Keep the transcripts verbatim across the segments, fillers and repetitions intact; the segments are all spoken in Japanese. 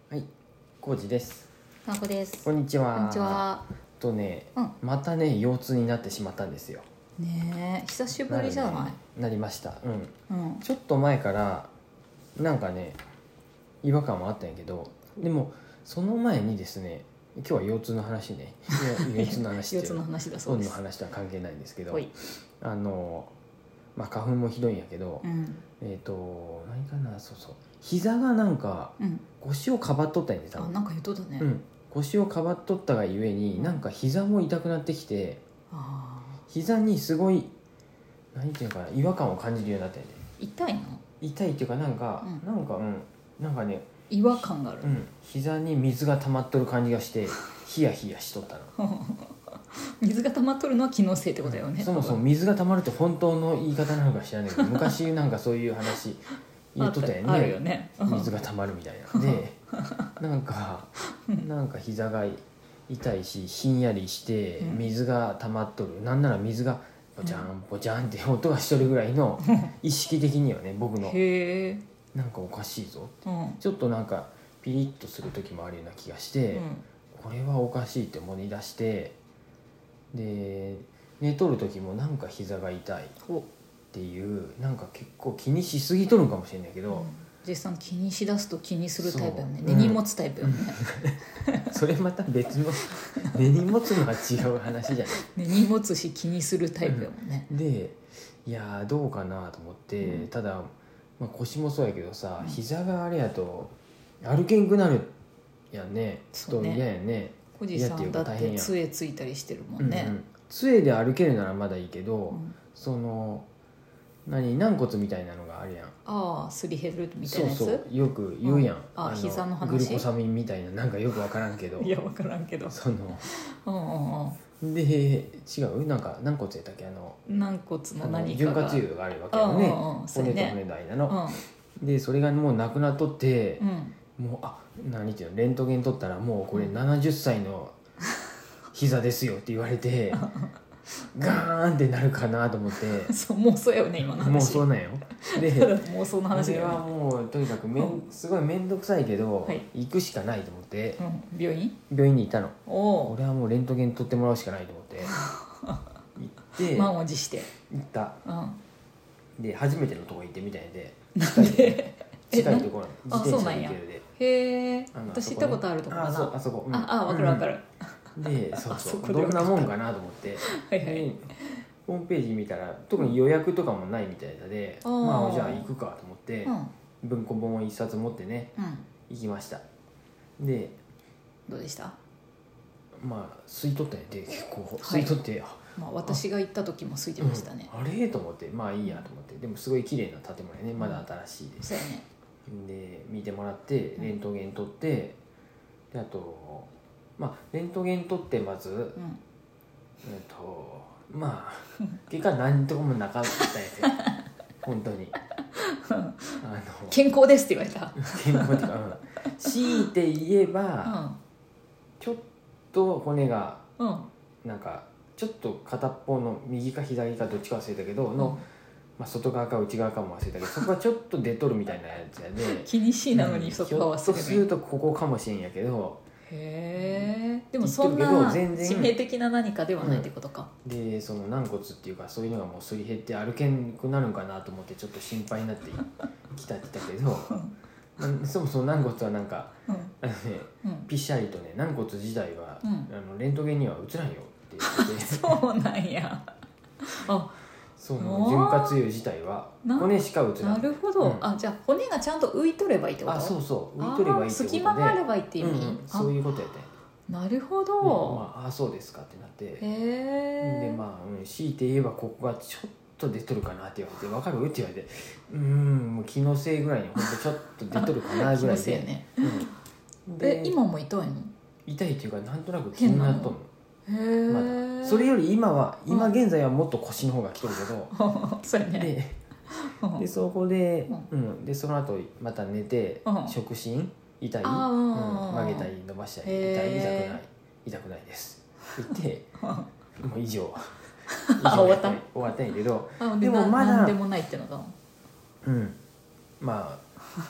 はい、コウジです。 なこです。 こんにちは。 こんにちは。 とね、 うん、 またね腰痛になってしまったんですよ。 ねえ、久しぶりじゃない。 な,、ね、なりました。うん。 うん。 ちょっと前からなんかね違和感はあったんやけど、でもその前にですね、今日は腰痛の話ね。腰痛の話って腰痛の話だそうです。 運の話とは関係ないんですけど、 ほい。 あのまあ花粉もひどいんやけど、 うん。 えっ、と何かな、そうそう。膝がなんかうん。 腰をかばっとったんやね、多あ、 分。 なんか言っとったね。 うん、腰をかばっとったがゆえになんか膝も痛くなってきて、 ああ。 膝にすごい何ていうのかな、違和感を感じるようになったんやね。 痛いの？ 痛いっていうかなんか、 うんなんかうんなんかね、 違和感がある。 うん、膝に水が溜まっとる感じがしてヒヤヒヤしとったの。 水が溜まっとるのは気のせいってことだよね。 そもそも水が溜まるって本当の言い方なのか知らないけど、昔なんかそういう話言っとったよね。 あるよね。 水が溜まるみたいな。でなんかなんか膝が痛いしひんやりして水が溜まっとる、なんなら水がボチャンボチャンって音がしとるぐらいの意識的にはね、僕のへえ。 なんかおかしいぞ、 うん。 ちょっとなんかピリッとする時もあるような気がして、 うん。 これはおかしいって思い出して、で寝とる時もなんか膝が痛いっお。 ていう、なんか結構気にしすぎとるんかもしれないけど、 うん、実際気にしだすと気にするタイプよね。 そう根に持つタイプよね。 それまた別の根に持つのは違う話じゃない。 根に持つし気にするタイプよもんね。 でいやーどうかなと思って、 うん、 ただ、まあ、腰もそうやけどさ、 うん、 膝があれやと歩けんくなるやんね。 そうね。 と嫌やね。 小路さんだって杖ついたりしてるもんね。 うんうん、杖で歩けるならまだいいけど、 うん、 その何軟骨みたいなのがあるやん。 ああ、すり減るみたいなやつ。 そうそう、よく言うやん、 うん、あの膝の話、 グルコサミンみたいな、なんかよく分からんけどいや分からんけど、 そのうんうんうんで違う、なんか軟骨やったっけ、あの軟骨の何か潤が滑油があるわけよね、 うんうんうん、 骨とね、 骨の間の、 うん、 でそれがもうなくなっとって、 うん、 もうあ何ていうの、レントゲン取ったらもうこれななじゅっさいの膝ですよって言われてガーンってなるかなと思ってそう妄想やよね今の話。 もうそうなんよ。で妄想の話それはだよね。 もうとにかくめんすごい面倒くさいけど、 はい、 行くしかないと思って、 うん、病院病院に行ったの。 お俺はもうレントゲン取ってもらうしかないと思って行って満を持して、 行った。 うん、 で初めてのとこ行ってみたいで、 なんで近いところ自転車あそうなんやで行けるで、 へえ、 あの私行ったことあるとこかな。 あそこね、あそこ、うん、 ああ、分かる分かる、 うん、でそうあそそうこで分かったどんなもんかなと思ってはいはい、 でホームページ見たら特に予約とかもないみたいで、 うん、 まあじゃあ行くかと思って、 うん、 文庫本を一冊持ってね、 うん、 行きました。でどうでした？ まあ吸い取ったんやで、結構吸い取って、 はい、まあ、私が行った時も空いてましたね、 うん、あれと思って、まあいいやと思って、でもすごい綺麗な建物やね、まだ新しいです、 そうやね。 で見てもらってレントゲン撮って、であとまあレントゲン撮ってまず、うん、えっとまあ結果何ともなかったやつ本当にあの健康ですって言われた。 健康っていうか、うん、強いて言えば、うん、ちょっと骨が、うん、なんかちょっと片っぽの右か左かどっちか忘れたけどの、うん、まあ、外側か内側かも忘れたけど、そこはちょっと出とるみたいなやつやで気にしいなのにそこは忘れて、 ひょっとするとここかもしれんやけど、 へえ、でもそんな致命的な何かではないってことか、 うん、でその軟骨っていうかそういうのがもうすり減って歩けんくなるんかなと思ってちょっと心配になってきたってたけどそもそも軟骨はなんか、うん、あのね、うん、ぴっしゃりとね、軟骨自体は、うん、あのレントゲンには映らんよって言っててそうなんや。あ、 その潤滑油自体は骨しか映らん。 なるほど、うん、あ、じゃあ骨がちゃんと浮いとればいいってこと？ あ、そうそう、浮いとればいいってことで、 隙間があればいいっていう意味、 うんうん、そういうことやってなるほど、 うん、まあ、あ、そうですかってなって、 へえ、 でまあ、うん、強いて言えばここがちょっと出とるかなって言われて、分かるって言われて、うーん、もう気のせいぐらいにほんとちょっと出とるかなぐらいでね、うん、で今も痛いの？ 痛いっていうかなんとなく気になっとんの。 へまだそれより今は今現在はもっと腰の方がきとるけど、 うん、そうやね。 ででそこで、うん、でその後また寝て、うん、触診痛い、うん、曲げたり伸ばしたり、痛い、痛くない痛くないですって言ってもう以上終わった終わったんやけど、 でもまだ何でもないってのだ、 うん、まあ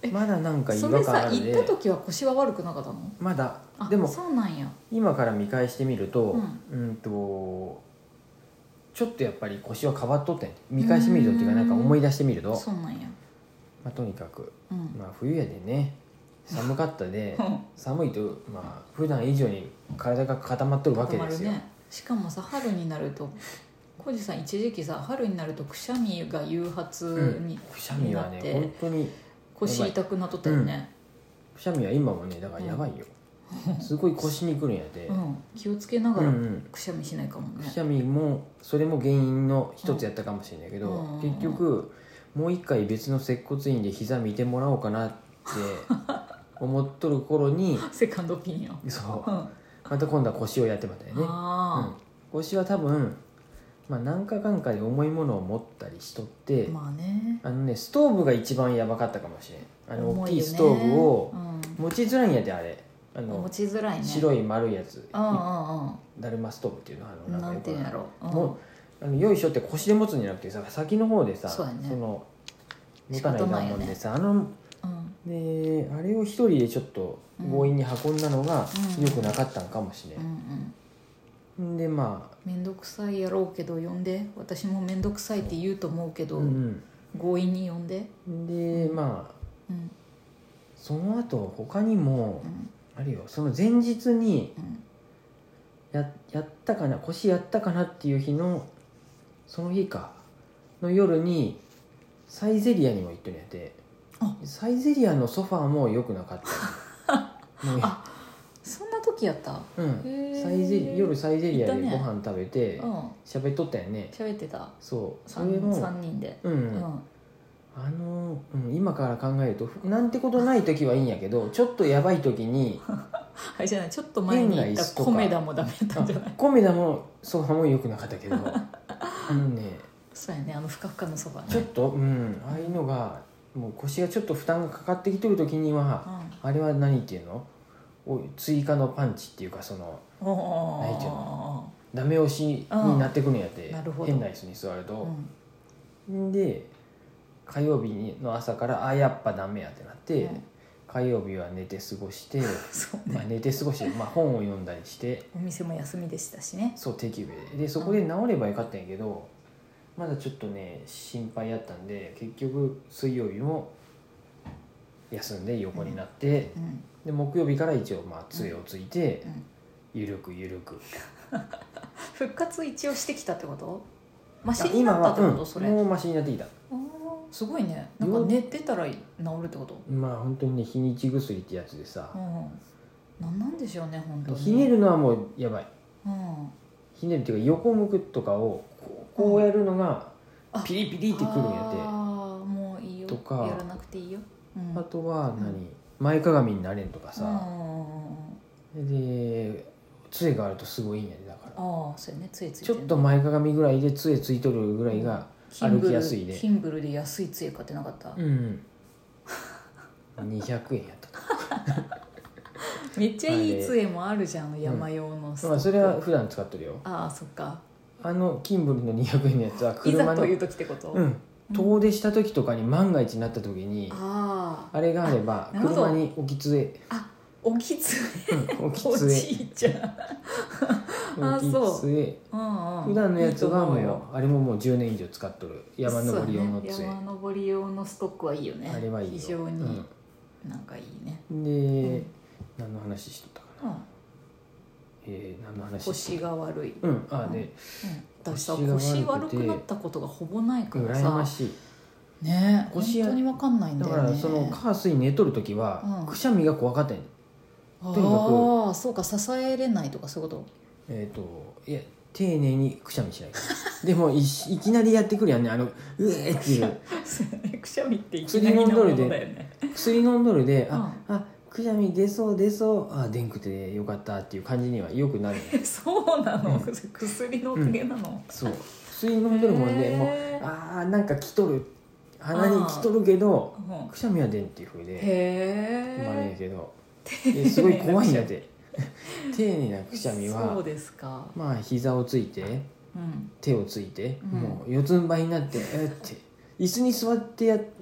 まだなんか違それさ和感あるで行った時は腰は悪くなかったの？ まだあでもそうなんや。 今から見返してみると、 うんうんとちょっとやっぱり腰は変わっとったんや見返してみるとっていうかなんか思い出してみると、 そうなんや。 まあ、とにかく、 うんまあ、冬やでね寒かったでうん寒いとまあ普段以上に体が固まっとるわけですよ、 固まるね。しかもさ春になると浩二さん一時期さ春になるとくしゃみが誘発に,、 くしゃみはねなって本当に腰痛くなっとったよね、 くしゃみは今もねだからやばいよ、すごい腰にくるんやで、 うん気をつけながらうんうんくしゃみしないかもね、 くしゃみもそれも原因の一つやったかもしれないけど、 うん結局もう一回別の接骨院で膝見てもらおうかなって思っとる頃にセカンドオピニオン。 そううんまた今度は腰をやってまったよね、うん、 あ腰は多分、まあ、何かかんかで重いものを持ったりしとって、 あまあねあのねストーブが一番やばかったかもしれん。あの大重いよねきいストーブをうん持ちづらいんやであれあの持ちづらいね。 白い丸いやつうんうんだるまストーブっていうのあうんなんのよくていうんやろう、うんもうあのよいしょって腰で持つんじゃなくてさ先の方でさそうやねの持たないかんもんでさ、あのうんであれを一人でちょっと強引に運んだのがうん良くなかったんかもしれ、 うんんん、でまあ面倒くさいやろうけど呼んで、私も面倒くさいって言うと思うけど、 うん強引に呼んで、 うんでまあうんその後他にもうんあるよその前日にうんややったかな腰やったかなっていう日のその日かの夜にサイゼリアにも行ってるんやて、 あサイゼリアのソファーも良くなかったもうあそんな時やった。 うんへーサイゼリ夜サイゼリアでいたねご飯食べてうん喋っとったよね。 喋ってた。 そうそ 3, れも三人で、 うん、 うんあの、うん、今から考えるとなんてことない時はいいんやけどちょっとやばい時にあれじゃない、ちょっと前に言ったコメダもダメだったんじゃない？ コメダもソファーも良くなかったけどあのねそうやね、あのふかふかのそばね。 ちょっとうんああいうのがもう腰がちょっと負担がかかってきてる時には、 うんあれは何っていうのお追加のパンチっていうかそのおないっていうのダメ押しになってくるんやって、 うんなるほど変な椅子に座ると、 うんで火曜日の朝からあやっぱダメやってなって、 うん火曜日は寝て過ごして、 そうね、 まあ、寝て過ごして、まあ、本を読んだりしてお店も休みでしたしね。 そう定休日ででそこで治ればよかったんやけど、まだちょっとね心配やったんで結局水曜日も休んで横になって、 うんで木曜日から一応まあ杖をついて、 うんゆるくゆるく復活一応してきたってこと？マシになったってこと？ うん、 それもうマシになってきた。 あーすごいね。なんか寝てたら治るってこと？ まあ本当にね日にち薬ってやつでさ、 うんなんなんでしょうね本当に。 ひねるのはもうやばい。 うんひねるっていうか横向くとかをこうこうやるのがあピリピリってくるんやて、 ああもういいよとかやらなくていいよ。うんあとは何、前かがみになれんとかさ、 うんで杖があるとすごいいいんやでだからああそうやね杖ついてちょっと前かがみぐらいで杖ついとるぐらいが歩きやすいで、 ヒンブルで安い杖買ってなかった？ うんにひゃくえんやったとめっちゃいい杖もあるじゃん山用のストック、 まあそれは普段使ってるよ。 ああそっか。 あのキンブルのにひゃくえんのやつはい車のざという時ってこと？ うん遠出した時とかに万が一になった時にあああれがあればなるほど車に置き杖あおきつうん置きお杖じいちゃんあ置きそう杖うんうん普段のやつはもいいと思うあれももうじゅうねん以上使っとる山登り用の杖、 そうやね、山登り用のストックはいいよね。 あれはいいよ非常になんかいいね、 うん、で、 うん何の話しとったかな、 うん、 えー、何の話腰が悪い、 うんあで、 うん、私さ腰が悪くて腰悪くなったことがほぼないから羨まさしいねえ腰や本当に分かんないんだだよね。 からその火水寝とる時は、 うんくしゃみが怖かったんやとにかくああそうか支えれないとかそういうこえっ、といや丁寧にくしゃみしないでもいいきなりやってくるやんねあのうえーっていうとくしゃみっていきなりのものだよね。 薬飲んどるで、ああくしゃみ出そう出そうあでんくてよかったっていう感じにはよくなるんやそうなの、 うん薬のおかげなの、 そう薬飲んどるもんで、もうへーあーなんか来とる鼻に来とるけどうんくしゃみは出んっていうふうでへまあいいんやえけどですごい怖いんだって丁寧なくしゃみはそうですか、 まあ膝をついてうん、 手をついて、 うんもう四つん這いになってえーって椅子に座ってや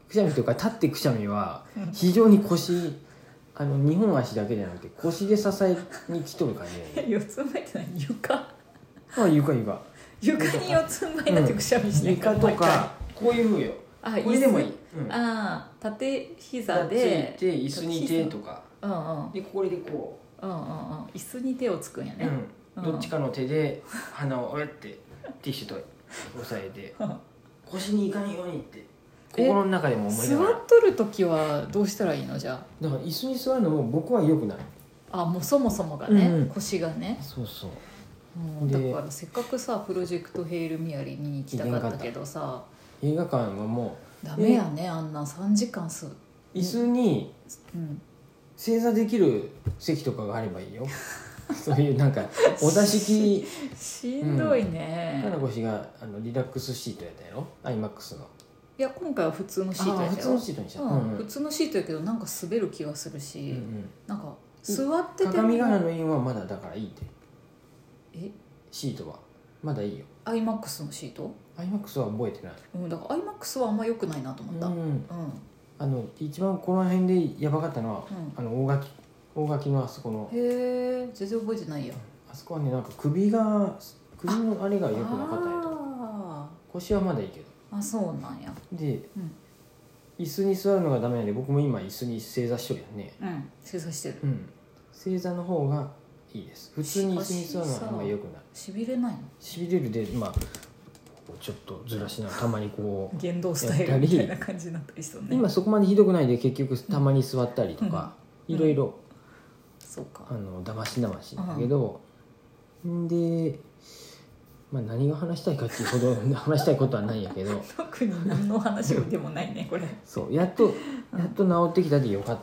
くしゃみとか立ってくしゃみは非常に腰あのにほん足だけじゃなくて腰で支えに来とる感じだよね。 四つん這いって何？床？ あ床床床に四つん這いになってくしゃみしないか、 うん、床とかこういうふうよ。 あこれでもいい、 うん、ああ縦膝でついて椅子に手とか、 うんうん、 でこれでこう、うんうんうん、椅子に手をつくんやね、 うん、どっちかの手で鼻をおやってティッシュと押さえて腰にいかんようにって心の中でも思いながら。 座っとる時はどうしたらいいの？じゃあだから椅子に座るのも僕は良くない。 あもうそもそもがね、 うん、 腰がね。 そうそう、 うん、だからせっかくさプロジェクトヘイルミアリー見に行きたかったけどさ、 映画館はもうダメやね、あんなさんじかんす椅子に正座できる席とかがあればいいよそういうなんかお座敷しんどいね。 かなこ氏があのリラックスシートやったやろ アイマックス の。 いや今回は普通のシートやったよ。 普通のシートにした、 うんうんうん、 普通のシートやけどなんか滑る気がするし、うんうん、なんか座ってても鏡ヶ原の印はまだだからいいって。 えシートはまだいいよ。 アイマックス のシートアイマックス は覚えてない、 うん、だから アイマックス はあんま良くないなと思った、うんうん、 あの一番この辺でやばかったのは、うん、あの大垣大垣のあそこの。 へえ全然覚えてないや。 あそこはねなんか首が首のあれが良くなかったんやと。腰はまだいいけど。 あそうなんや。 で、うん、椅子に座るのがダメなんで僕も今椅子に正座しとるよね。 うん正座してる、 うん、正座の方がいいです。普通に椅子に座るのはあんまり良くない。 しびれないの？ しびれるでまあちょっとずらしながらたまにこう言動スタイルみたいな感じになったりそうね。 今そこまでひどくないで結局たまに座ったりとか、うん、いろいろ、 そうか、 あのだましだましだけど、うん、で、まあ、何が話したいかっていうほど話したいことはないんやけど特に何の話でもないねこれそうやっとやっと治ってきたでよかっ